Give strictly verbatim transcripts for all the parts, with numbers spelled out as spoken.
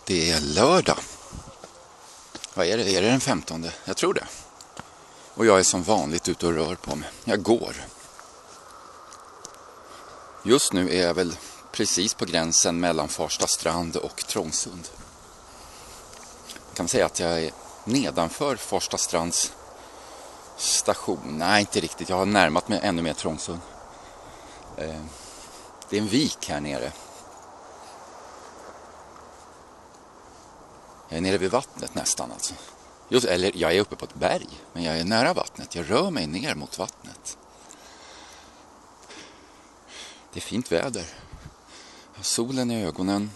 Det är lördag. Vad är det? Är det den femtonde? Jag tror det. Och jag är som vanligt ute och rör på mig. Jag går. Just nu är jag väl precis på gränsen mellan Farsta strand och Trångsund. Jag kan säga att jag är nedanför Farsta strands station. Nej, inte riktigt. Jag har närmat mig ännu mer Trångsund. Det är en vik här nere. Jag är nere vid vattnet nästan alltså. Just, eller jag är uppe på ett berg, men jag är nära vattnet. Jag rör mig ner mot vattnet. Det är fint väder. Jag har solen i ögonen.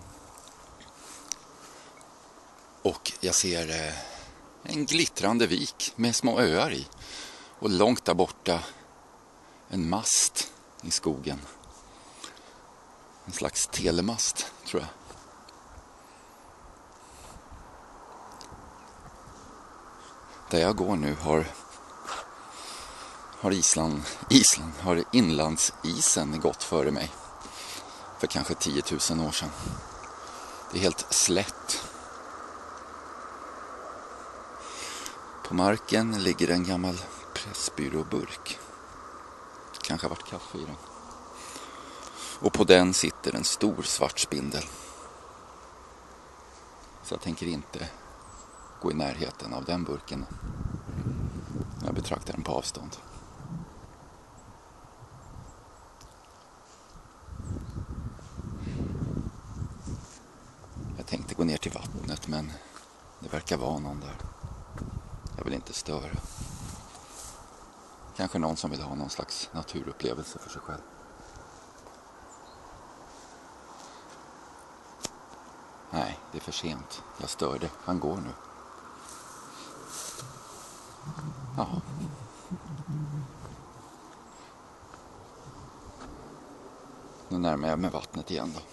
Och jag ser eh, en glittrande vik med små öar i. Och långt där borta en mast i skogen. En slags telemast, tror jag. Där jag går nu har, har Island, Island, har inlandsisen gått före mig. För kanske tio tusen år sedan. Det är helt slätt. På marken ligger en gammal pressbyråburk. Kanske har varit kaffe i den. Och på den sitter en stor svart spindel. Så jag tänker inte gå i närheten av den burken. Jag betraktar den på avstånd. Jag tänkte gå ner till vattnet, men det verkar vara någon där. Jag vill inte störa. Kanske någon som vill ha någon slags naturupplevelse för sig själv. Nej, det är för sent. Jag störde. Han går nu. Ja. Nu närmar jag mig vattnet igen då.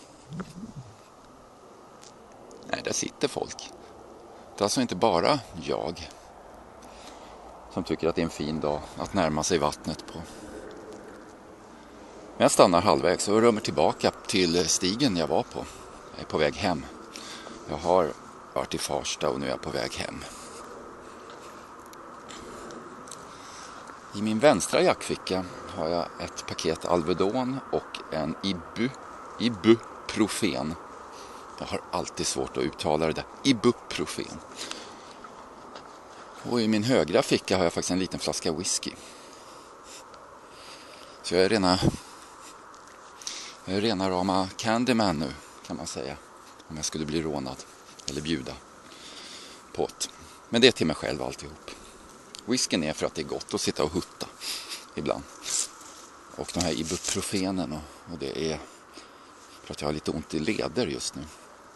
Nej, där sitter folk. Det är alltså inte bara jag som tycker att det är en fin dag att närma sig vattnet på. Men jag stannar halvvägs och rör mig tillbaka till stigen jag var på. Jag är på väg hem. Jag har varit i Farsta och nu är jag på väg hem. I min vänstra jackficka har jag ett paket Alvedon och en Ibu, Ibuprofen. Jag har alltid svårt att uttala det där. Ibuprofen. Och i min högra ficka har jag faktiskt en liten flaska whisky. Så jag är rena, jag är rena rama Candyman nu, kan man säga. Om jag skulle bli rånad eller bjuda på ett. Men det är till mig själv alltihop. Whiskyn är för att det är gott att sitta och hutta ibland. Och de här ibuprofenen och, och det är för att jag har lite ont i leder just nu.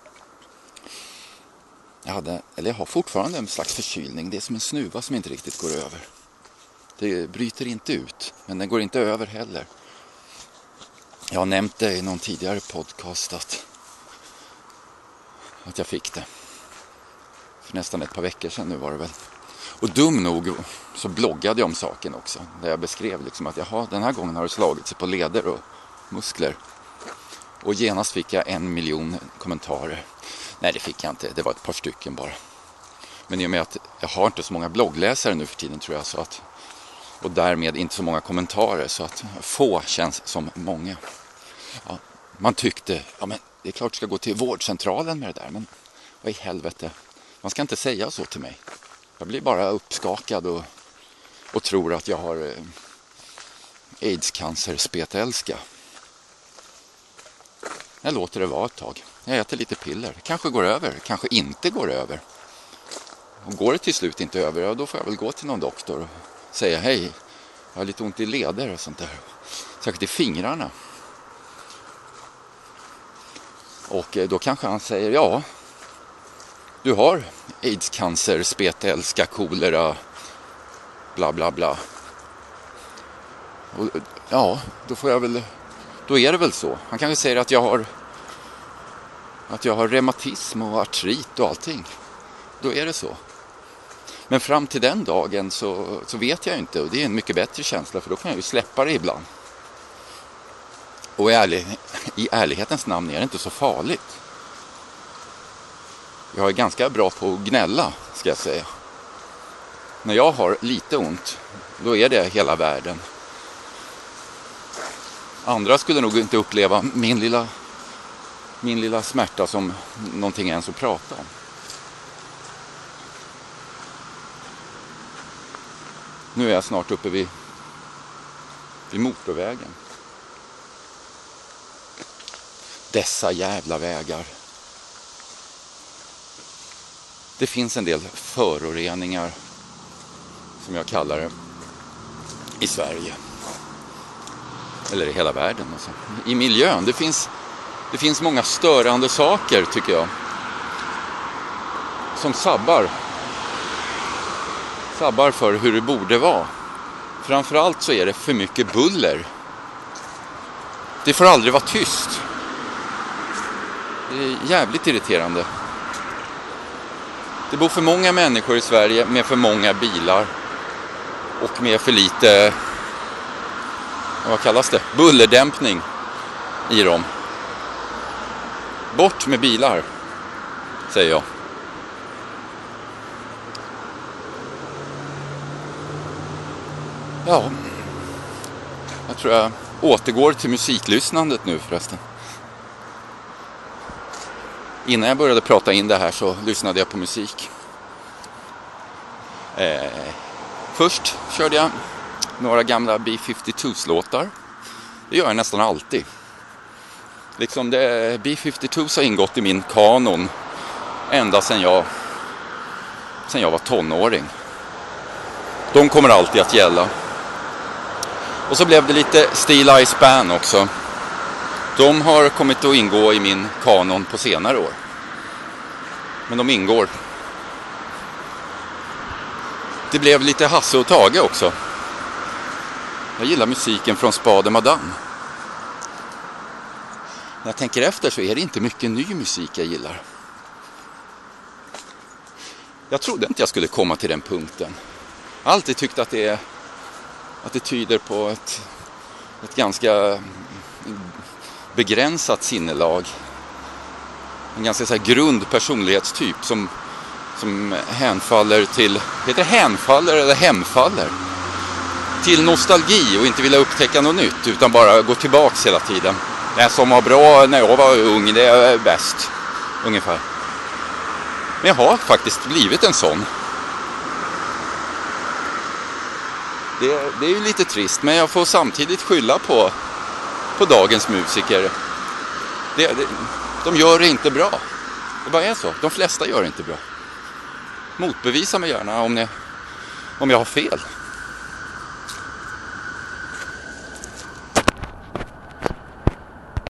Jag hade, eller jag har fortfarande en slags förkylning. Det är som en snuva som inte riktigt går över. Det bryter inte ut, men den går inte över heller. Jag har nämnt det i någon tidigare podcast att, att jag fick det. För nästan ett par veckor sedan nu var det väl. Och dum nog så bloggade jag om saken också. Där jag beskrev liksom att jaha, den här gången har det slagit sig på leder och muskler. Och genast fick jag en miljon kommentarer. Nej, det fick jag inte. Det var ett par stycken bara. Men i och med att jag har inte så många bloggläsare nu för tiden tror jag. Så att, och därmed inte så många kommentarer. Så att få känns som många. Ja, man tyckte, ja men det är klart du ska gå till vårdcentralen med det där. Men vad i helvete. Man ska inte säga så till mig. Jag blir bara uppskakad och, och tror att jag har eh, aids-cancer spetälska. Jag låter det vara ett tag. Jag äter lite piller. Det kanske går över, kanske inte går över. Och går det till slut inte över, ja, då får jag väl gå till någon doktor och säga hej, jag har lite ont i leder och sånt där. Särskilt i fingrarna. Och eh, då kanske han säger ja, du har aids-cancer, spetälska, kolera, bla bla bla. Och, ja, då får jag väl, då är det väl så. Han kanske säger att jag har att jag har reumatism och artrit och allting. Då är det så. Men fram till den dagen så, så vet jag inte. Och det är en mycket bättre känsla för då kan jag ju släppa det ibland. Och i, ärlig, i ärlighetens namn är det inte så farligt. jag är ganska bra på att gnälla, ska jag säga. När jag har lite ont, då är det hela världen. Andra skulle nog inte uppleva min lilla, min lilla smärta som någonting ens att prata om. Nu är jag snart uppe vid, vid motorvägen. Dessa jävla vägar. Det finns en del föroreningar, som jag kallar det, i Sverige. Eller i hela världen. Alltså. I miljön. Det finns, det finns många störande saker, tycker jag. Som sabbar. Sabbar för hur det borde vara. Framförallt så är det för mycket buller. Det får aldrig vara tyst. Det är jävligt irriterande. Det bor för många människor i Sverige med för många bilar. Och med för lite, vad kallas det? Bullerdämpning i dem. Bort med bilar, säger jag. Ja, jag tror jag återgår till musiklyssnandet nu förresten. Innan jag började prata in det här så lyssnade jag på musik. Eh, först körde jag några gamla B femtiotvå-låtar. Det gör jag nästan alltid. Liksom det, B femtiotvå har ingått i min kanon ända sedan jag, sedan jag var tonåring. De kommer alltid att gälla. Och så blev det lite Steel Ice Band också. De har kommit att ingå i min kanon på senare år. Men de ingår. Det blev lite Hasse och Tage också. Jag gillar musiken från Spade Madame. När jag tänker efter så är det inte mycket ny musik jag gillar. Jag trodde inte jag skulle komma till den punkten. Jag har alltid tyckt att det, är, att det tyder på ett, ett ganska begränsat sinnelag. En ganska så här grund personlighetstyp som, som hänfaller till, heter hänfaller eller hemfaller? Till nostalgi och inte vilja upptäcka något nytt utan bara gå tillbaks hela tiden. Det som var bra när jag var ung, det är bäst. Ungefär. Men jag har faktiskt blivit en sån. Det, det är ju lite trist, men jag får samtidigt skylla på, på dagens musiker. Det, det, de gör det inte bra. Det bara är så. De flesta gör det inte bra. Motbevisa mig gärna om, ni, om jag har fel.